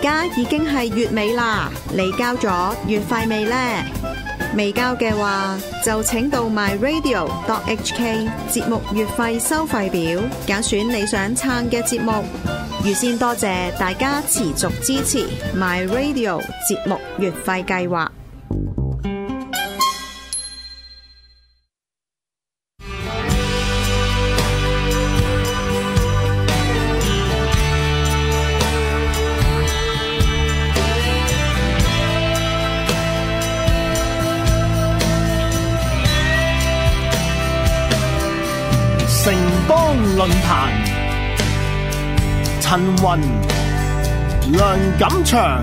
家已經係月尾啦，你交咗月費未呢？未交嘅話，就請到 myradio.hk 節目月費收費表，揀選你想撐嘅節目。預先多謝大家持續支持 myradio 節目月費計劃。 城邦論壇，陳雲、梁錦祥。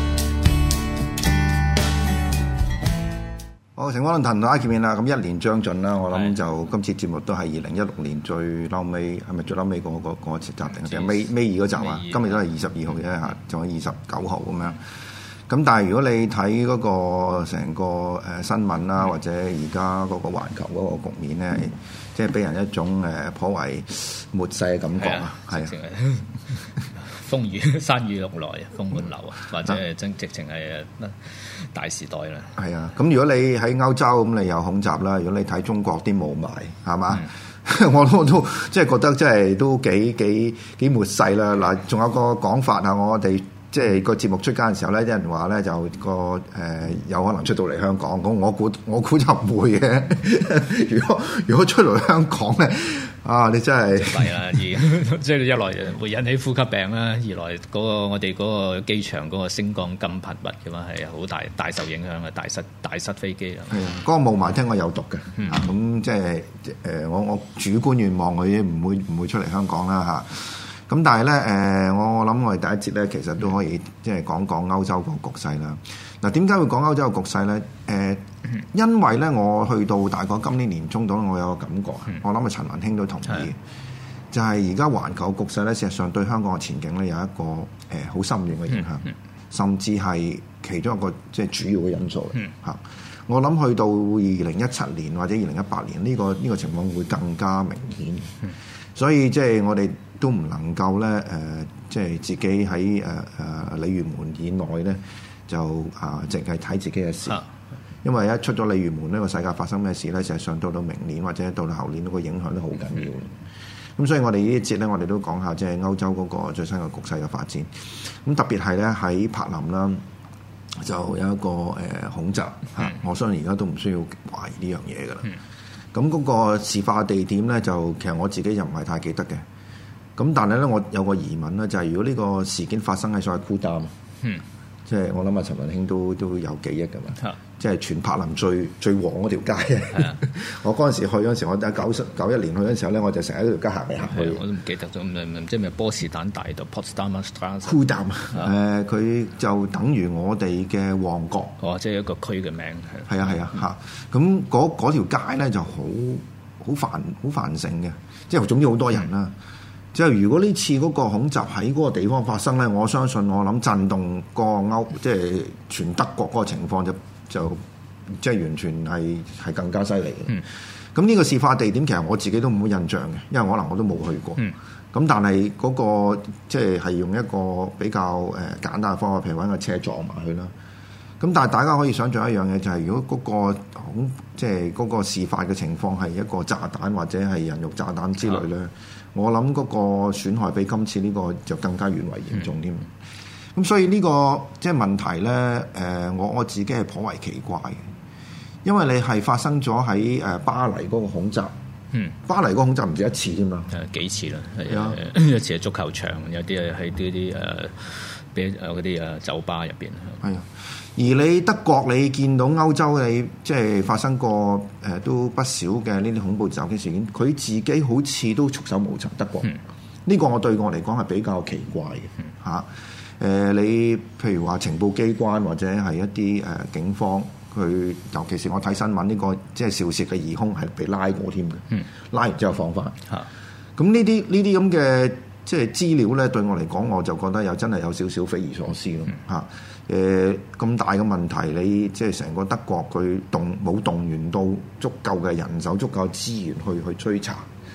好，城邦論壇同大家見面啦。咁一年將盡啦，我諗就今次節目都係2016年最嬲尾，係咪最嬲尾嗰次集定？定係尾二嗰集啊？今日都係22號啫嚇，仲有29號咁樣。咁但係如果你睇嗰個成個新聞啦，或者而家嗰個環球嗰個局面咧，即係俾人一種頗為末世嘅感覺啊，係啊， 風雨山雨欲來，風滿樓啊，或者係直情係大時代啦。 係啊，咁如果你喺歐洲咁，你有恐襲啦；如果你睇中國啲霧霾，係嘛？我都即係覺得即係都幾末世啦。嗱，仲有個講法啊，我哋。即係個節目出街嘅時候咧，啲人話咧就個有可能出到嚟香港，咁我估就唔會嘅。如果出嚟香港咧，啊你真係係啦，即係一來會引起呼吸病啦，二來我哋嗰個機場嗰個升降咁頻密嘅話係好大受影響嘅，大失飛機啦。 嗰個霧霾聽講有毒嘅，咁即係我主觀願望佢唔會出嚟香港啦嚇。咁但係咧，我諗我哋第一節咧，其實都可以即係講歐洲個局勢啦。嗱，點解會講歐洲個局勢咧？因為咧，我去到大概今年年中度，我有個感覺，我諗啊陳文興都同意，就係而家環球局勢咧，事實上對香港嘅前景咧有一個好深遠嘅影響，甚至係其中一個即係主要嘅因素嚇。我諗去到2017年或者2018年呢個情況會更加明顯，所以即係我哋都唔能夠咧即係自己喺鯉魚門以內咧就淨係睇自己嘅事，因為一出咗鯉魚門呢個世界發生咩事咧，就係上到明年或者到後年嗰個影響都好緊要。咁所以我哋呢一節咧，我哋都講下即係歐洲嗰個最新嘅局勢嘅發展。咁特別係咧喺柏林啦，就有一個恐襲嚇，我相信而家都唔需要懷疑呢樣嘢㗎啦。咁嗰個事發地點咧，就其實我自己就唔係太記得嘅。咁但係咧，我有個疑問咧，就係如果呢個事件發生喺所謂庫丹，即係我諗阿陳文興都有記憶㗎嘛，即係全柏林最旺嗰條街啊！我嗰陣時去嗰陣時，我喺91年去嗰陣時候咧，我就成日喺條街行嚟行去。 我都唔記得咗，唔知係咪波士坦大道 Potsdamer Straße。 庫丹佢就等於我哋嘅旺角。 哦，即係一個區嘅名。 係啊嚇！咁嗰條街咧就好繁盛嘅，即係總之好多人啦。即係如果呢次嗰個恐襲喺嗰個地方發生咧，我相信我諗震動個即係全德國嗰個情況就即係完全係更加犀利嘅。咁呢個事發地點其實我自己都冇印象嘅，因為可能我都冇去過。咁但係嗰個即係用一個比較簡單嘅方法，譬如揾個車撞埋去啦。咁但係大家可以想象一樣嘢，就係如果嗰個即係嗰個事發嘅情況係一個炸彈或者係人肉炸彈之類咧，我諗嗰個損害比今次呢個就更加遠為嚴重添。咁所以呢個即係問題咧，我自己係頗為奇怪嘅，因為你係發生咗喺巴黎嗰個恐襲。巴黎嗰個恐襲唔止一次啫嘛， 幾次啦，一次係足球場，有啲係喺啲俾嗰啲酒吧入邊。係啊，而你德國你見到歐洲你即係發生過都不少嘅呢啲恐怖襲擊事件，佢自己好似都束手無策。德國呢個對我嚟講係比較奇怪嘅嚇。你譬如話情報機關或者係一啲警方。佢尤其是我睇新聞呢個即係肇事嘅疑兇係被拉過添嘅，拉完之後放翻。咁呢啲咁嘅即係資料咧，對我嚟講我就覺得真係有少少匪夷所思咯嚇。咁大嘅問題，你即係成個德國佢冇動員到足夠嘅人手、足夠資源去追查。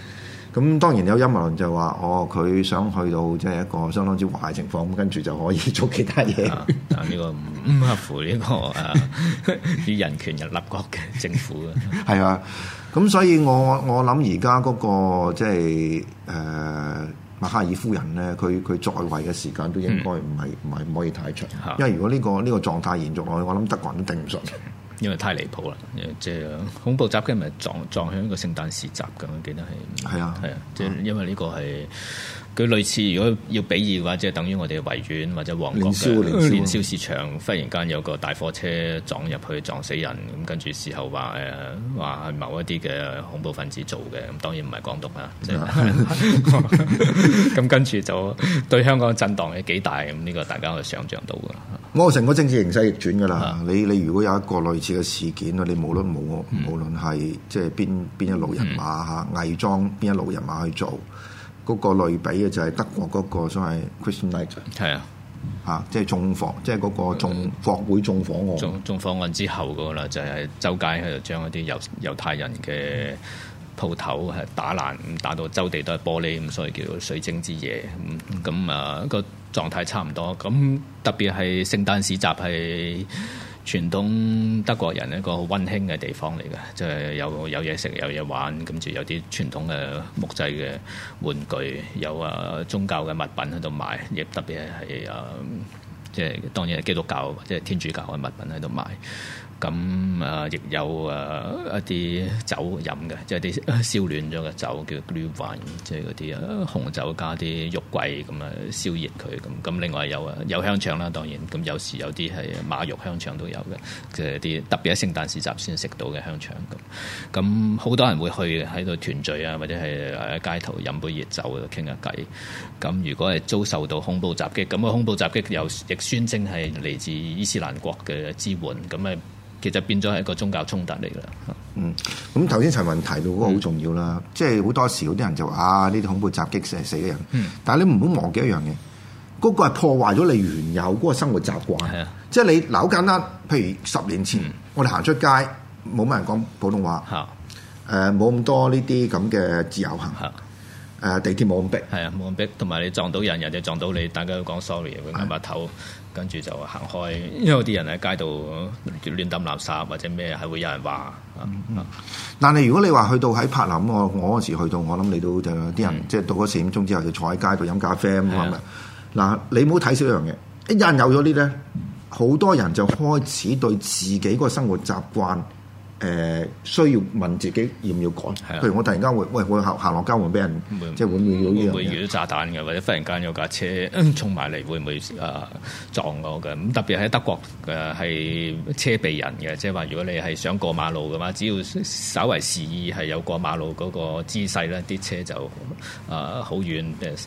咁當然有陰謀論就話，佢想去到即係一個相當之壞嘅情況，咁跟住就可以做其他嘢。 但呢個唔合乎呢個啲人權人立國嘅政府嘅。 係啊，咁所以我諗而家嗰個即係默克爾夫人咧，佢在位嘅時間都應該唔可以太長，因為如果呢個狀態延續落去，我諗德國人都頂唔順。 因為太離譜啦，即係恐怖襲擊咪撞向一個聖誕市集咁，我記得係。係啊，即係因為呢個係佢類似，如果要比擬嘅話，即係等於我哋維園或者旺角嘅年宵市場，忽然間有個大貨車撞入去撞死人，咁跟住事後話係某一啲嘅恐怖分子做嘅，咁當然唔係港獨啦，即係咁跟住就對香港震盪係幾大，咁呢個大家可以想像到嘅。 我成個政治形勢逆轉㗎啦！你如果有一個類似嘅事件，你無論係即係邊一路人馬嚇偽裝邊一路人馬去做，嗰個類比嘅就係德國嗰個所謂 Christmas Night 係啊，即係縱火，即係嗰個國會縱火案。 縱火案之後嗰個啦，就係周街喺度將一啲猶太人嘅鋪頭係打爛，打到周地都係玻璃，咁所以叫做水晶之夜。咁個狀態差唔多。咁特別係聖誕市集係傳統德國人一個好溫馨嘅地方嚟嘅，即係有嘢食有嘢玩，跟住有啲傳統嘅木製嘅玩具，有宗教嘅物品喺度賣，亦特別係即係當然係基督教或者係天主教嘅物品喺度賣。咁亦有一啲酒飲嘅，即係啲燒暖咗嘅酒叫 Glühwein，即係嗰啲紅酒加啲肉桂咁燒熱佢咁。咁另外有香腸啦，當然咁有時有啲係馬肉香腸都有嘅，即係啲特別喺聖誕市集先食到嘅香腸咁。咁好多人會去喺度團聚啊，或者係喺街頭飲杯熱酒傾下偈。咁如果係遭受到恐怖襲擊，咁個恐怖襲擊亦宣稱係嚟自伊斯蘭國嘅支援，咁其實變咗係一個宗教衝突嚟㗎啦。 咁頭先陳雲提到嗰個好重要啦，即係好多時有啲人就話呢啲恐怖襲擊成日死嘅人，但係你唔好忘記一樣嘢，嗰個係破壞咗你原有嗰個生活習慣。即係你好簡單，譬如10年前我哋行出街冇乜人講普通話，冇咁多呢啲咁嘅自由行。地鐵冇咁逼， 冇咁逼，同埋你撞到人哋撞到你，大家都講 sorry， 會啱下頭，跟住就行開。因為有啲人喺街度亂抌垃圾或者咩，係會有人話。 但係如果你話去到喺柏林，我嗰時去到，我諗你都就有啲人即係到咗4點鐘之後就坐喺街度飲咖啡咁樣。嗱，你唔好睇少一樣嘢，一有人有咗呢啲，好多人就開始對自己個生活習慣。需要問自己要唔要改？譬如我突然間會行落街會俾人即係會唔會遇到炸彈嘅，或者忽然間有架車衝埋嚟，會唔會撞我嘅？咁特別喺德國係車避人嘅，即係話如果你係想過馬路嘅話，只要稍為示意係有過馬路嗰個姿勢咧，啲車就好遠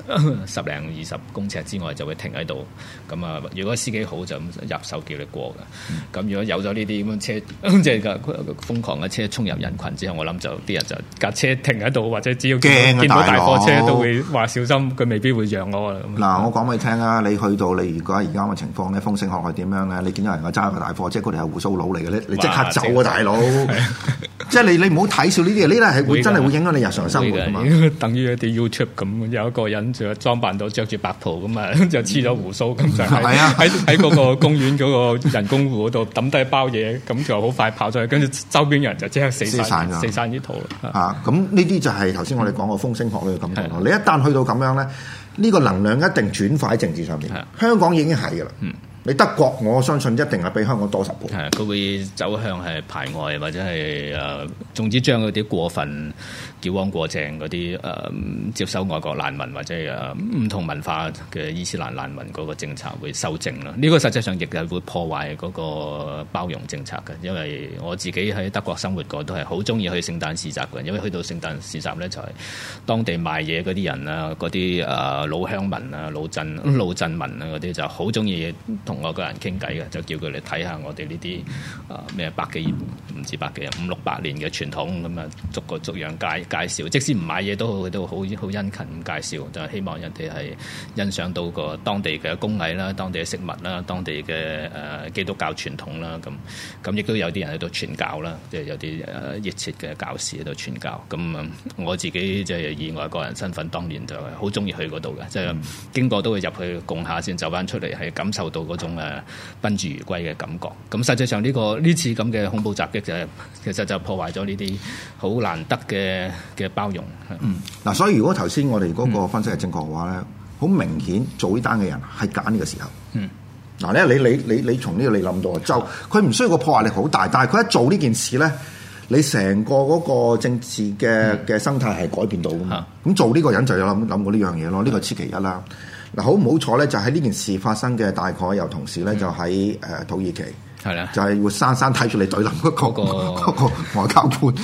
10零20公尺之外就會停喺度。咁如果司機好就入手叫你過嘅。咁如果有咗呢啲咁嘅車，即係瘋狂嘅車衝入人群之後，我諗就啲人就架車停喺度，或者只要見到大貨車都會話小心，佢未必會讓我。 嗱，我講俾你聽啊，你去到你如果而家嘅情況咧，風聲學係點樣咧？你見到人個揸個大貨車，佢哋係鬍鬚佬嚟嘅咧，你即刻走啊，大佬！即係你唔好睇笑呢啲嘢，呢啲係會真係會影響你日常生活㗎嘛。 等於一啲 YouTube 咁，有一個人就裝扮到着住白袍咁啊，就黐咗鬍鬚咁就喺嗰個公園嗰個人工湖嗰度抌低包嘢，咁就好快跑咗去，跟住周邊人就即刻死散呢套啦。 咁呢啲就係頭先我哋講個風聲學呢個感覺咯。你一旦去到咁樣咧，呢個能量一定轉化喺政治上面。香港已經係㗎啦。你德國我相信一定係比香港多10倍。 佢會走向係排外或者係總之將嗰啲過分矯枉過正嗰啲接收外國難民或者唔同文化嘅伊斯蘭難民嗰個政策會修正啦。呢個實際上亦係會破壞嗰個包容政策嘅，因為我自己喺德國生活過，都係好中意去聖誕市集嘅，因為去到聖誕市集咧就係當地賣嘢嗰啲人啊，嗰啲老鄉民啊、老鎮民啊嗰啲就好中意同同外國人傾偈嘅，就叫佢哋睇下我哋呢啲咩百幾唔止百幾500-600年嘅傳統咁啊，逐樣介紹。即使唔買嘢都好，佢都好殷勤咁介紹，就係希望人哋係欣賞到個當地嘅工藝啦、當地嘅食物啦、當地嘅基督教傳統啦。咁亦都有啲人喺度傳教啦，即係有啲熱切嘅教士喺度傳教。咁我自己即係以外國人身份，當年就係好中意去嗰度嘅，即係經過都會入去供下先走翻出嚟，係感受到嗰種賓至如歸嘅感覺。咁實際上呢次咁嘅恐怖襲擊其實就破壞咗呢啲好難得嘅包容。 嗱，所以如果頭先我哋嗰個分析係正確嘅話咧，好明顯做呢單嘅人係揀呢個時候。嗱咧，你從呢個你諗到就佢唔需要個破壞力好大，但係佢一做呢件事咧，你成個嗰個政治嘅生態係改變到噶嘛。咁做呢個人就有諗過呢樣嘢咯，呢個此其一啦。嗱，好唔好彩咧？就喺呢件事發生嘅大概有同事咧，就喺土耳其，係啦，就係活生生睇住你對冧嗰個外交官。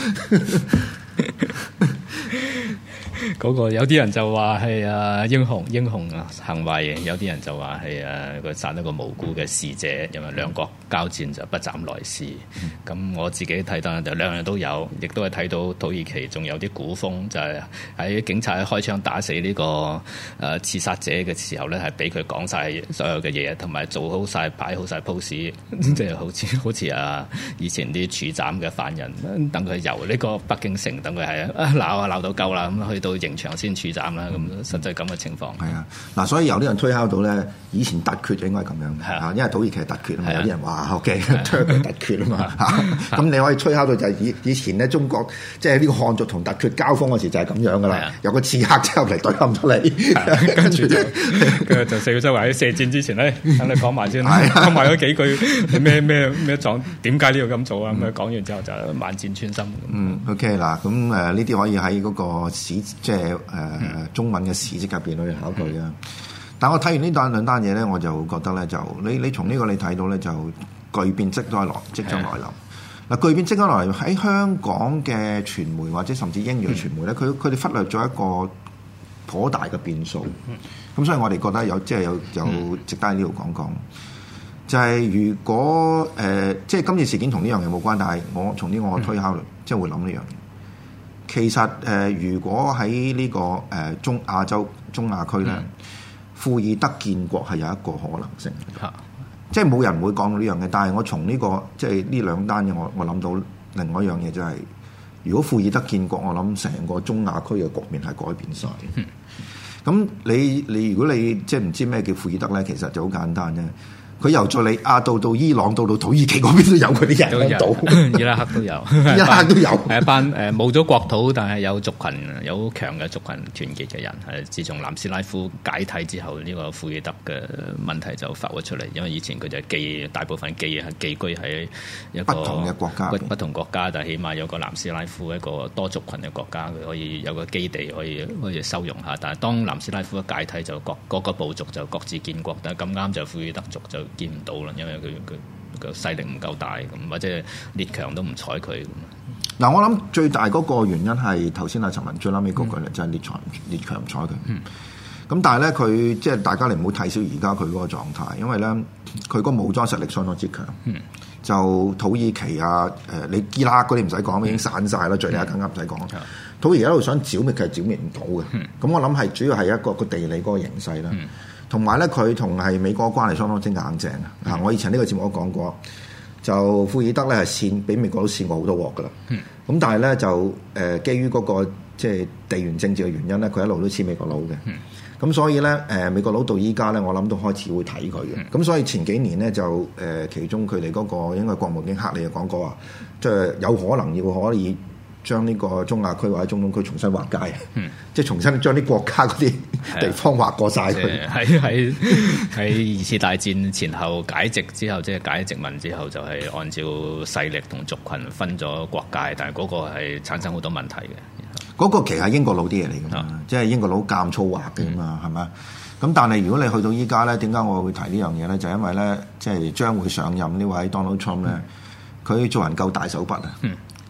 嗰個有啲人就話係英雄行為，有啲人就話係佢殺一個無辜嘅使者，因為兩國交戰就不斬來使。咁我自己睇到就兩樣都有，亦都係睇到土耳其仲有啲古風，就係喺警察開槍打死呢個刺殺者嘅時候咧，係俾佢講晒所有嘅嘢，同埋做好晒擺好晒 pose， 即係好似以前啲處斬嘅犯人，等佢由呢個北京城，等佢係鬧到夠啦，咁去到刑場先處斬啦，咁實際咁嘅情況。係啊， 嗱，所以有啲人推敲到咧，以前突厥就應該係咁樣嘅，因為土耳其係突厥啊嘛，有啲人話 OK， 突厥啊嘛，咁你可以推敲到就係以前咧中國即係呢個漢族同突厥交鋒嗰時就係咁樣噶啦，有個刺客之後嚟對冧咗你，跟住就四個周圍喺射箭之前咧，等你講埋先，講埋嗰幾句咩狀，點解呢個咁做啊？咁講完之後就萬箭穿心。 OK 嗱，咁呢啲可以喺嗰個史即係中文嘅史籍入邊去考據啊。但我睇完呢兩單嘢咧，我就覺得咧，就你從呢個你睇到咧，就巨變即將來臨。嗱，巨變即將來臨喺香港嘅傳媒或者甚至英語傳媒咧，佢哋忽略咗一個頗大嘅變數。咁所以我哋覺得有值得喺呢度講講。就係如果即係今次事件同呢樣嘢冇關，但係我從呢個推敲即係會諗呢樣嘢。其實如果喺呢個中亞洲、中亞區咧，庫爾德建國係有一個可能性，即係冇人會講到呢樣嘢。但係我從呢個即係呢兩單嘢，我諗到另外一樣嘢，就係如果庫爾德建國，我諗成個中亞區嘅局面係改變晒。咁你如果你即係唔知咩叫庫爾德咧，其實就好簡單啫。佢由敍利亞到伊朗到土耳其嗰邊都有佢啲人喺度， 伊拉克都有， 伊拉克都有， 係一班冇咗國土，但係有族群，有好強嘅族群團結嘅人。係自從南斯拉夫解體之後，呢個庫爾德嘅問題就浮咗出嚟。因為以前佢就大部分寄居喺一個不同嘅國家， 不同國家，但係起碼有個南斯拉夫一個多族群嘅國家，佢可以有個基地可以收容下。但係當南斯拉夫一解體，就各個部族就各自建國，但係咁啱就庫爾德族就見唔到啦，因為佢個勢力唔夠大，咁或者列強都唔睬佢。 嗱，我諗最大嗰個原因係頭先阿陳文最撚尾嗰句咧，就係列強唔睬佢。咁但係咧，佢即係大家你唔好睇小而家佢嗰個狀態，因為咧佢個武裝實力相當之強。就土耳其啊，你伊拉克嗰啲唔使講，已經散晒啦，敍利亞更加唔使講。土耳其一路想剿滅，其實剿滅唔到嘅。咁我諗係主要係一個地理嗰個形勢啦。同埋咧，佢同係美國關係相當之硬淨啊！我以前呢個節目都講過，就庫爾德咧係俾美國都扇過好多鑊噶啦。咁但係咧就基於嗰個即係地緣政治嘅原因咧，佢一路都似美國佬嘅。咁所以咧美國佬到依家咧，我諗都開始會睇佢嘅。咁所以前幾年咧就其中佢哋嗰個應該國務卿克里就講過話，即係有可能可以將呢個中亞區或者中東區重新劃界，即係重新將啲國家嗰啲地方劃過晒佢。喺二次大戰前後解殖之後，即係解殖民之後，就係按照勢力同族群分咗國界，但係嗰個係產生好多問題嘅。 嗰個其實係英國佬啲嘢嚟㗎嘛，即係英國佬監粗劃嘅嘛，係咪？咁但係如果你去到依家咧，點解我會提呢樣嘢咧？就係因為咧，即係將會上任呢位 Donald Trump 咧，佢做人夠大手筆啊！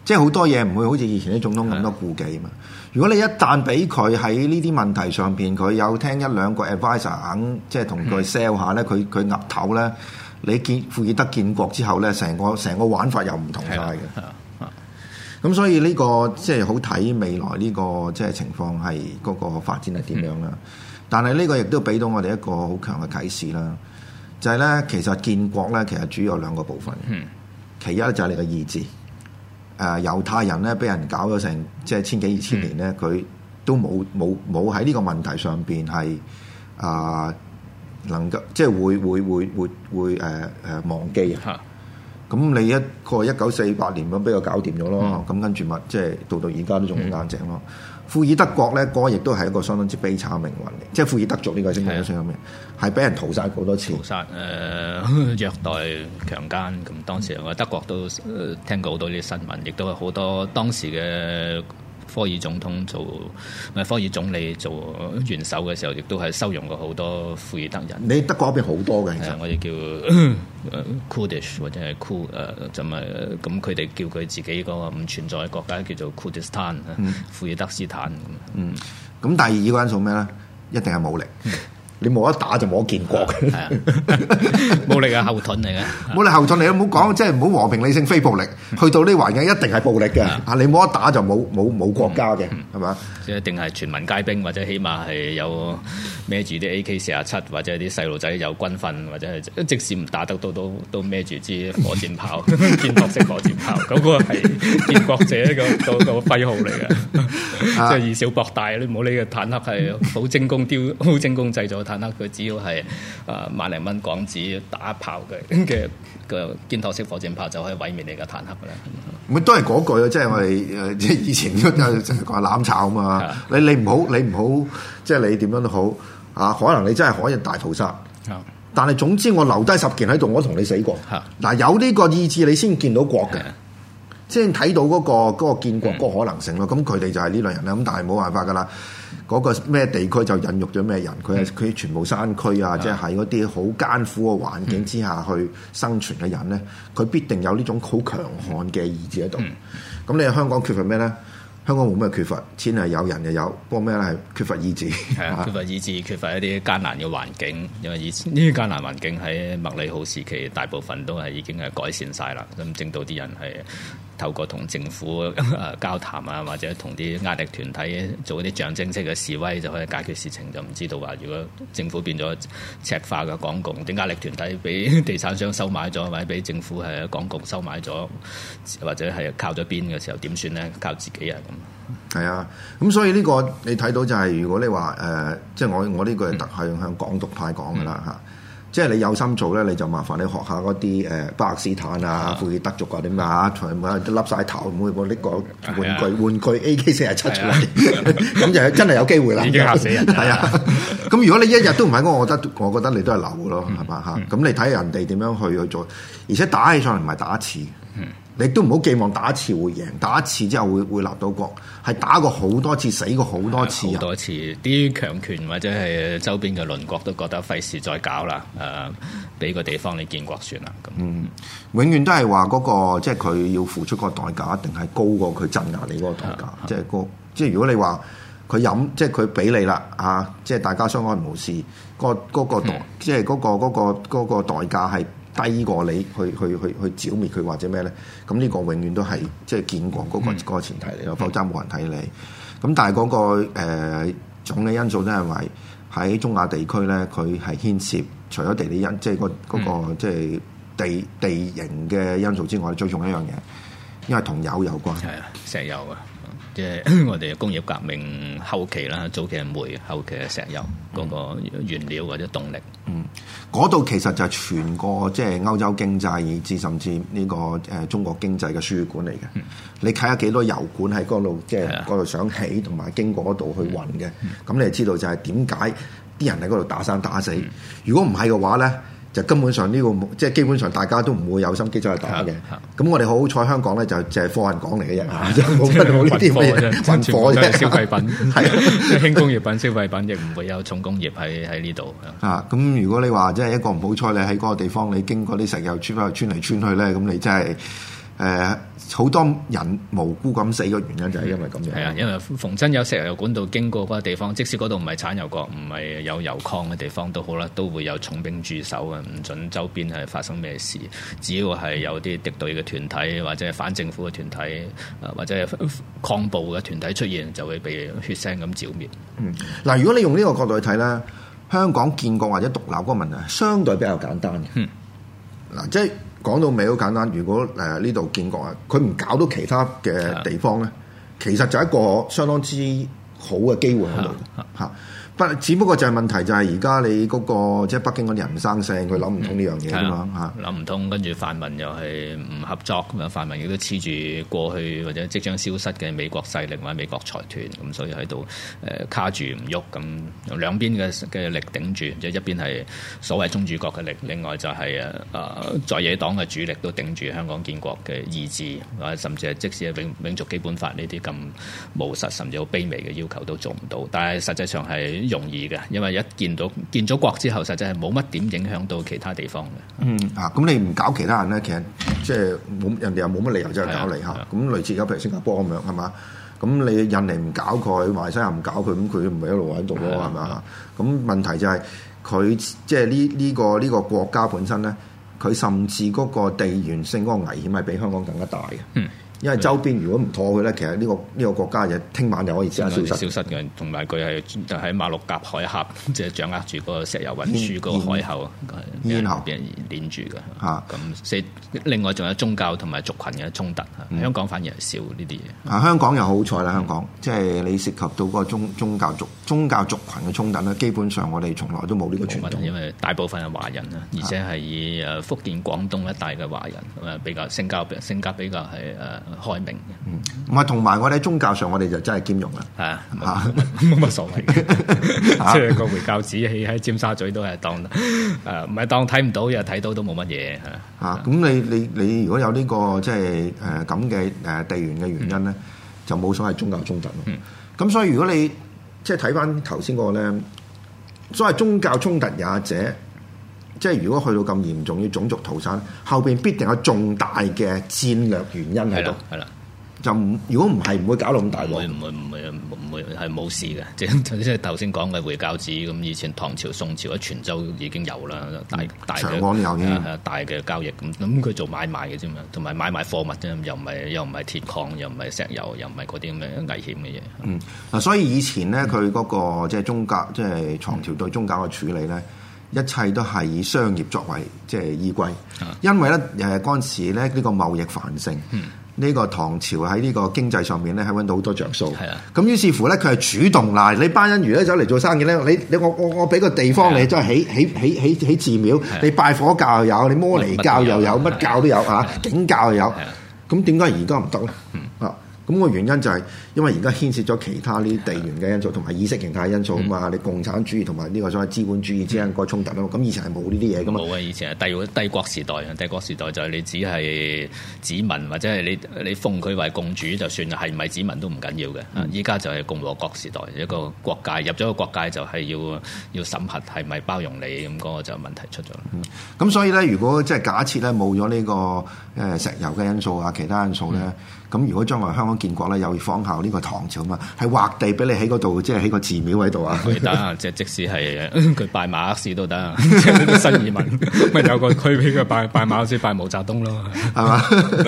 即係好多嘢唔會好似以前啲總統咁多顧忌嘛。如果你一旦俾佢喺呢啲問題上邊，佢有聽一兩個 advisor 肯即係同佢 sell 下咧，佢岌頭咧，你庫爾德建國之後咧，成個玩法又唔同晒嘅。咁所以呢個即係好睇未來呢個即係情況係嗰個發展係點樣啦。但係呢個亦都俾到我哋一個好強嘅啟示啦，就係咧其實建國咧其實主要有兩個部分。其一就係你嘅意志。猶太人咧俾人搞咗成即係千幾2000年咧，佢都冇喺呢個問題上邊係能夠即係會忘記啊。咁你一個1948年咁俾佢搞掂咗咯，咁跟住咪即係到而家都仲好硬淨咯。庫爾德國咧，嗰個亦都係一個相當之悲慘嘅命運嚟，即係庫爾德族呢個先講先咩？係俾人屠殺好多次， 屠殺、虐待、強姦。咁當時我德國都聽過好多啲新聞，亦都係好多當時嘅科爾總統科爾總理做元首嘅時候，亦都係收容過好多庫爾德人。 你德國嗰邊好多嘅，其實我哋叫Kurdish 或者係就咪咁，佢哋叫佢自己個唔存在嘅國家叫做 Kurdistan 庫爾德斯坦。 咁第二個因素咩咧？一定係武力。你冇得打就冇得建國嘅， 武力係後盾嚟嘅， 武力後盾嚟都唔好講，即係唔好和平理性非暴力，去到呢環境一定係暴力嘅。你冇得打就冇國家嘅，係嘛？ 即係一定係全民皆兵，或者起碼係有孭住啲 AK-47，或者啲細路仔有軍訓，或者係即使唔打得到都孭住支火箭炮，建國式火箭炮，嗰個係建國者個徽號嚟嘅，即係以小博大。你唔好理個坦克係好精工製造。坦克佢只要係萬零蚊港紙打一炮嘅肩托式火箭炮就可以毀滅你嘅坦克㗎啦。 咪都係嗰句，即係我哋即係以前都成日講攬炒啊嘛。你唔好，即係你點樣都好啊。可能你真係可以大屠殺，但係總之我留低10件喺度，我同你死過。嗱，有呢個意志，你先見到國嘅，先睇到嗰個建國嗰個可能性咯。咁佢哋就係呢類人啦。咁但係冇辦法㗎啦。嗰個咩地區就孕育咗咩人，佢全部山區啊，即係喺嗰啲好艱苦嘅環境之下去生存嘅人咧，佢必定有呢種好強悍嘅意志喺度。咁你喺香港缺乏咩咧？香港冇咩缺乏，錢係有，人又有，不過咩咧係缺乏意志。缺乏意志，缺乏一啲艱難嘅環境，因為以前呢啲艱難環境喺麥理浩時期大部分都係已經係改善晒啦，咁整到啲人係透過同政府交談啊，或者同啲壓力團體做啲象徵式嘅示威就可以解決事情。就唔知道話如果政府變咗赤化嘅港共，啲壓力團體俾地產商收買咗，或者俾政府係港共收買咗，或者係靠咗邊嘅時候點算咧？靠自己啊咁。係啊，咁所以呢個你睇到就係、是、如果你話即係我呢個係特係向港獨派講㗎啦嚇。即係你有心做咧，你就麻煩你學下嗰啲巴勒斯坦啊、庫爾德族啊點啊，全部都笠晒頭，每個拎個玩具 AK-47出嚟，咁就真係有機會啦。已經嚇死人。係啊，咁如果你一日都唔喺我覺得你都係流嘅咯，係嘛嚇？咁你睇人哋點樣去做，而且打起上嚟唔係打一次。你都唔好寄望打一次會贏，打一次之後會立到國，係打過好多次，死過好多次。好多次，啲強權或者係周邊嘅鄰國都覺得費事再搞啦，俾個地方你建國算啦。咁永遠都係話嗰個即係佢要付出個代價，一定係高過佢鎮壓你嗰個代價。即係如果你話佢飲，即係佢俾你啦即係大家相安無事，嗰個即係嗰個代價係低過你去剿滅佢或者咩咧？咁呢個永遠都係即係建國嗰個前提嚟咯，否則冇人睇你。咁但係嗰個總嘅因素都係為喺中亞地區咧，佢係牽涉除咗地理因，即係嗰個即係地形嘅因素之外，最重要一樣嘢，因為同油有關。係啊，石油啊。即係我哋工業革命後期啦，早期係煤，後期係石油嗰個原料或者動力。嗰度其實就係全個即係歐洲經濟以至甚至呢個中國經濟嘅輸管嚟嘅。你睇下幾多油管喺嗰度，即係嗰度想起同埋經過嗰度去運嘅。咁你就知道就係點解啲人喺嗰度打生打死。如果唔係嘅話咧，就根本上呢個即係基本上大家都唔會有心機再去打嘅。咁我哋好彩香港咧就係貨運港嚟嘅啫，就冇呢啲咩運貨啫，消費品係輕工業品、消費品，亦唔會有重工業喺呢度。咁如果你話即係一個唔好彩，你喺嗰個地方你經過啲石油村嚟穿去咧，咁你真係好多人無辜咁死嘅原因就係因為咁樣。 係啊，因為逢親有石油管道經過嗰個地方，即使嗰度唔係產油國，唔係有油礦嘅地方都好啦，都會有重兵駐守嘅，唔準周邊係發生咩事。只要係有啲敵對嘅團體或者係反政府嘅團體，或者係抗暴嘅團體出現，就會被血腥咁剿滅。 嗱，如果你用呢個角度去睇咧，香港建國或者獨立嗰個問題，相對比較簡單嘅。嗱，即係講到尾好簡單。如果呢度建國啊，佢唔搞到其他嘅地方咧，其實就係一個相當之好嘅機會喺度嚇。只不過就係問題就係而家你嗰個即係北京嗰啲人唔生性，佢諗唔通呢樣嘢㗎嘛嚇， 諗唔通，跟住泛民又係唔合作咁啊！泛民亦都黐住過去或者即將消失嘅美國勢力或者美國財團，咁所以喺度卡住唔喐，咁兩邊嘅力頂住，即係一邊係所謂宗主國嘅力，另外就係在野黨嘅主力都頂住香港建國嘅意志，或者甚至係即使係永續基本法呢啲咁務實甚至好卑微嘅要求都做唔到，但係實際上係容易嘅，因為一建咗國之後，實際係冇乜點影響到其他地方嘅。 咁你唔搞其他人咧，其實即係人哋又冇乜理由就係搞你嚇。咁類似有譬如新加坡咁樣係嘛？咁你印尼唔搞佢，馬來西亞唔搞佢，咁佢唔係一路喺度咯係嘛？咁問題就係佢即係呢個國家本身咧，佢甚至嗰個地緣性嗰個危險係比香港更加大嘅。因為周邊如果唔妥佢咧，其實呢個國家就聽晚就可以消失嘅，同埋佢係就喺馬六甲海峽，即係掌握住嗰個石油運輸嗰個海口， 咽喉俾人鏈住嘅嚇。咁另外仲有宗教同埋族群嘅衝突，香港反而係少呢啲嘢。 香港又好彩啦，香港即係你涉及到嗰個宗教族群嘅衝突咧，基本上我哋從來都冇呢個傳統， 因為大部分係華人啦，而且係以福建、廣東一帶嘅華人咁啊，比較性格比較係開明嘅， 唔係同埋我哋喺宗教上，我哋就真係兼容啦， 冇乜所謂嘅，即係個回教寺喺尖沙咀都係當唔係當睇唔到，又睇到都冇乜嘢嚇。 咁你如果有呢個即係咁嘅地緣嘅原因咧，就冇所謂宗教衝突咯。咁所以如果你即係睇翻頭先嗰個咧，所謂宗教衝突也者。即係如果去到咁嚴重要種族屠殺，後邊必定有重大嘅戰略原因喺度。係啦，就如果唔係唔會搞到咁大鑊。唔會係冇事嘅。即係頭先講嘅回教寺咁，以前唐朝、宋朝喺泉州已經有啦，大嘅大嘅交易咁佢做買賣嘅啫嘛，同埋買賣貨物啫，又唔係鐵礦，又唔係石油，又唔係嗰啲咁嘅危險嘅嘢。嗱，所以以前咧，佢嗰個即係宗教，即係唐朝對宗教嘅處理咧。一切都係以商業作為即係依歸，因為咧嗰陣時咧呢個貿易繁盛，呢個唐朝喺呢個經濟上面咧係揾到好多着數。咁於是乎咧，佢係主動嗱，你班人如咧走嚟做生意咧，我俾個地方你，即係起寺廟，你拜火教又有，你摩尼教又有，乜教都有嚇，景教又有。咁點解而家唔得咧？咁個原因就係因為而家牽涉咗其他呢啲地緣嘅因素同埋意識形態因素啊嘛，你共產主義同埋呢個所謂資本主義之間個衝突咯。咁以前係冇呢啲嘢噶嘛。冇啊，以前係帝國時代，帝國時代就係你只係子民或者係你奉佢為共主就算，係唔係子民都唔緊要嘅。依家就係共和國時代，一個國界入咗個國界就係要審核係咪包容你，咁嗰個就問題出咗啦。咁所以咧，如果即係假設咧冇咗呢個石油嘅因素啊，其他因素咧。咁如果將來香港建國咧，又要仿效呢個唐朝嘛，係劃地俾你喺嗰度，即係喺個寺廟喺度啊！佢得，即使係佢拜馬克思都得，即係啲新移民咪有個區俾佢拜馬克思、拜毛澤東咯，係嘛？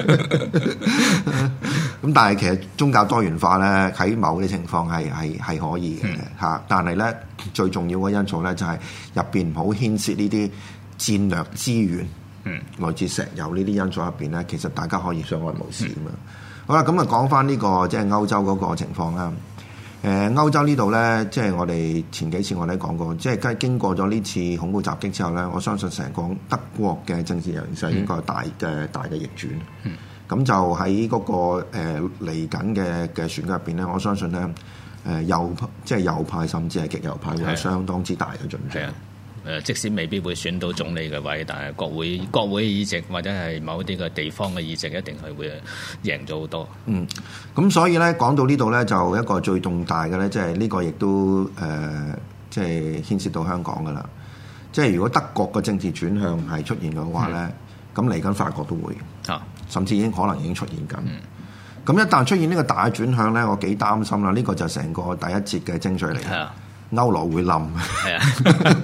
咁但係其實宗教多元化咧，喺某啲情況係可以嘅嚇，但係咧最重要嘅因素咧就係入邊唔好牽涉呢啲戰略資源，來自石油呢啲因素入邊咧，其實大家可以相安無事咁樣。好啦，咁啊講翻呢個即係歐洲嗰個情況啦。歐洲呢度咧，即係我哋前幾次我哋講過，即係經過咗呢次恐怖襲擊之後咧，我相信成個德國嘅政治形勢應該係大嘅逆轉。咁就喺嗰個嚟緊嘅選舉入邊咧，我相信咧右派甚至係極右派會有相當之大嘅進展。即使未必會選到總理嘅位，但係國會議席或者係某啲嘅地方嘅議席，一定係會贏咗好多。咁所以咧講到呢度咧，就一個最重大嘅咧，即係呢個亦都即係牽涉到香港噶啦。即係如果德國嘅政治轉向係出現嘅話咧，咁嚟緊法國都會甚至可能已經出現緊。咁一旦出現呢個大轉向咧，我幾擔心啦。呢個就成個第一節嘅精髓嚟嘅。歐羅會冧， 係啊！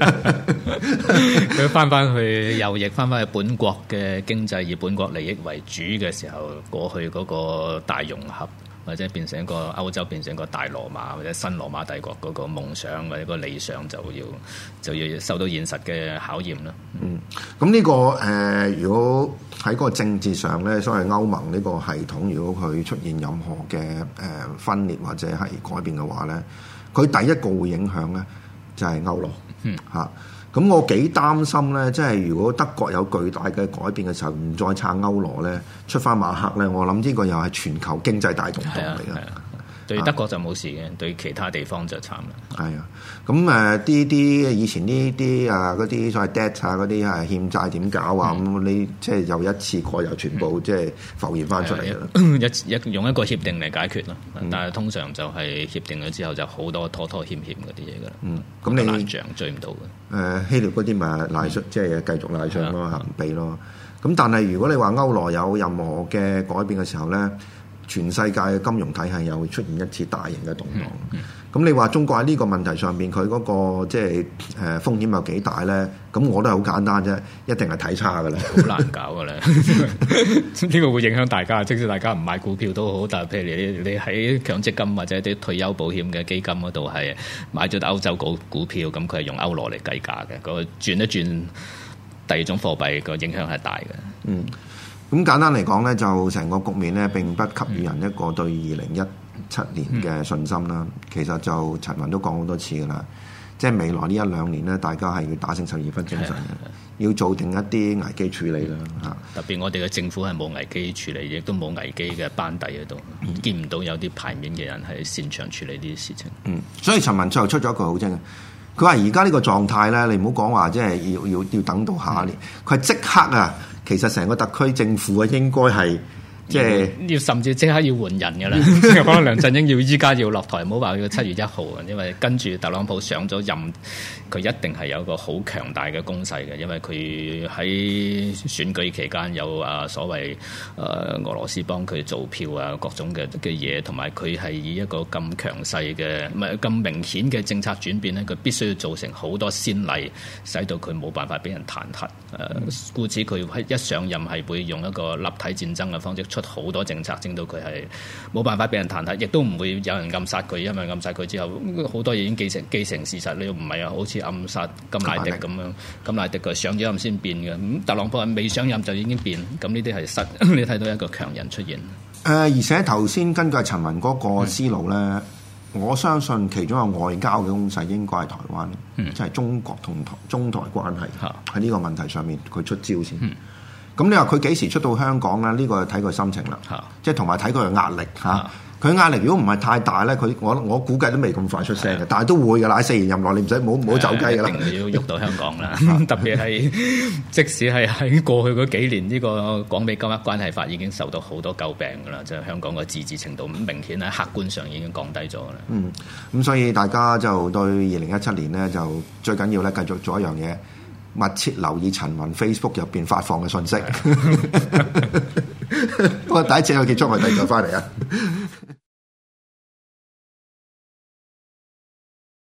佢翻去右翼，翻去本國嘅經濟以本國利益為主嘅時候，過去嗰個大融合，或者變成一個歐洲變成一個大羅馬或者新羅馬帝國嗰個夢想或者個理想，就要受到現實嘅考驗啦。 咁呢個如果喺嗰個政治上咧，所謂歐盟呢個系統，如果佢出現任何嘅分裂或者係改變嘅話咧，佢第一個會影響咧就係歐羅嚇。咁我幾擔心咧，即係如果德國有巨大嘅改變嘅時候，唔再撐歐羅咧，出翻馬克咧，我諗呢個又係全球經濟大動盪嚟嘅。 對德國就冇事嘅，對其他地方就慘啦。 係啊，咁啲以前呢啲嗰啲所謂 debt 啊嗰啲係欠債點搞啊？咁你即係又一次過又全部即係浮現翻出嚟啦。 用一個協定嚟解決咯，但係通常就係協定咗之後就好多拖拖欠欠嗰啲嘢噶啦。咁你爛帳追唔到嘅。 希臘嗰啲咪賴出，即係繼續賴帳咯，唔俾咯。咁但係如果你話歐羅有任何嘅改變嘅時候咧，全世界嘅金融體系又會出現一次大型嘅動盪。咁你話中國喺呢個問題上邊，佢嗰個即係風險有幾大咧？咁我都係好簡單啫，一定係睇差㗎啦， 好難搞㗎啦。呢個會影響大家，即使大家唔買股票都好，但係譬如你喺強積金或者啲退休保險嘅基金嗰度係買咗歐洲股票，咁佢係用歐羅嚟計價嘅，個轉一轉第二種貨幣個影響係大嘅。 咁簡單嚟講咧，就成個局面咧並不給予人一個對2017年嘅信心啦。其實就陳雲都講好多次㗎啦，即係未來呢1-2年咧，大家係要打醒12分精神嘅，要做定一啲危機處理啦嚇。 特別我哋嘅政府係冇危機處理，亦都冇危機嘅班底喺度，見唔到有啲牌面嘅人係擅長處理呢啲事情。 所以陳雲最後出咗一句好精嘅，佢話而家呢個狀態咧，你唔好講話即係要等到下一年，佢係即刻啊！其實成個特區政府啊，應該係即係要甚至即刻要換人㗎啦。可能梁振英依家要落台，唔好話要7月1號啊，因為跟住特朗普上咗任，佢一定係有個好強大嘅攻勢嘅，因為佢喺選舉期間有所謂俄羅斯幫佢做票啊，各種嘅嘢，同埋佢係以一個咁強勢嘅唔係咁明顯嘅政策轉變咧，佢必須要造成好多先例，使到佢冇辦法俾人彈劾。故此佢一上任係會用一個立體戰爭嘅方式出好多政策，整到佢係冇辦法俾人彈劾，亦都唔會有人暗殺佢，因為暗殺佢之後好多嘢已經既成事實，你又唔係好似暗殺甘迺迪咁樣，甘迺迪佢上咗任先變嘅，咁特朗普係未上任就已經變，咁呢啲係你睇到一個強人出現。 而且頭先根據陳雲嗰個思路咧，我相信其中有外交嘅攻勢應該係台灣，即係中國同中台關係喺呢個問題上面佢出招先。咁你話佢幾時出到香港咧？呢個睇佢心情啦，即係同埋睇佢嘅壓力嚇。佢壓力如果唔係太大咧，我估計都未咁快出聲嘅，但係都會㗎啦。喺4年任內，你唔好走雞㗎啦。 一定要喐到香港啦，特別係即使係喺過去嗰幾年，呢個港美關係法已經受到好多詬病㗎啦，就係香港嘅自治程度明顯喺客觀上已經降低咗啦。 咁所以大家就對2017年咧，就最緊要咧繼續做一樣嘢。密切留意陳雲 Facebook 入邊發放嘅信息。我第一次有結束，我第二再翻嚟啊！